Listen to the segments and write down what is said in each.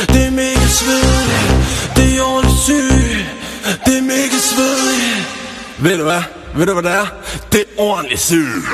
Det er mega svedigt. Det er ordentligt sygt. Det er mega svedigt. Ved du hvad? Ved du hvad det er? Det er ordentligt sygt.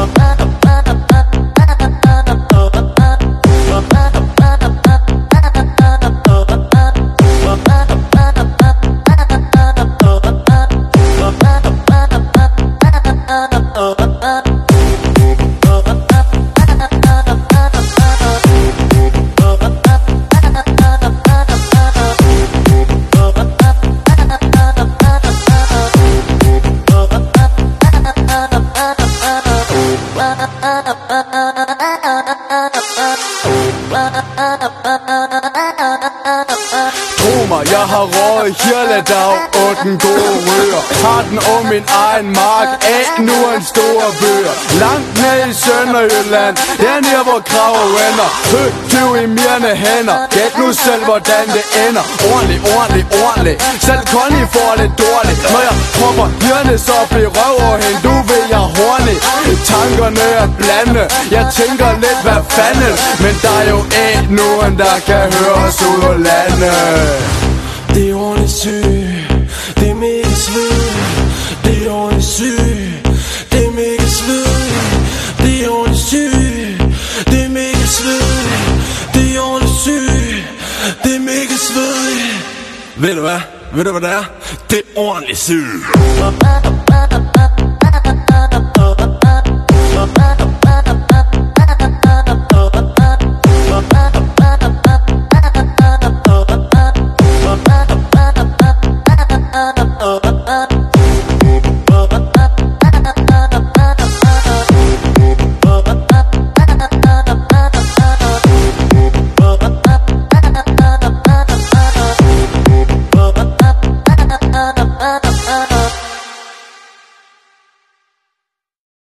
Tro mig, jeg har røget hele dag og den gode rør. Har den om min egen mark, ikke nu en stor bøger. Langt ned i Sønderjylland, dernede hvor kraver ender. Høgtyv i mine hænder, gæt nu selv hvordan det ender. Ordentligt, ordentligt, ordentligt, selv Connie får det dårligt. Når jeg propper hirnes op i røv og hende, du ved jeg hornig. Tankerne er blande, jeg tænker lidt hvad fanden. Men der er jo ikke nogen der kan høres ud af landet. Det er ordentligt sygt. Det er mega svedigt. Det er ordentligt sygt. Det er mega svedigt. Det er ordentligt sygt. Det er mega svedigt. Det er ordentligt sygt. Det er mega svedigt. Ved du hvad? Ved du hvad det er? Det er ordentligt sygt.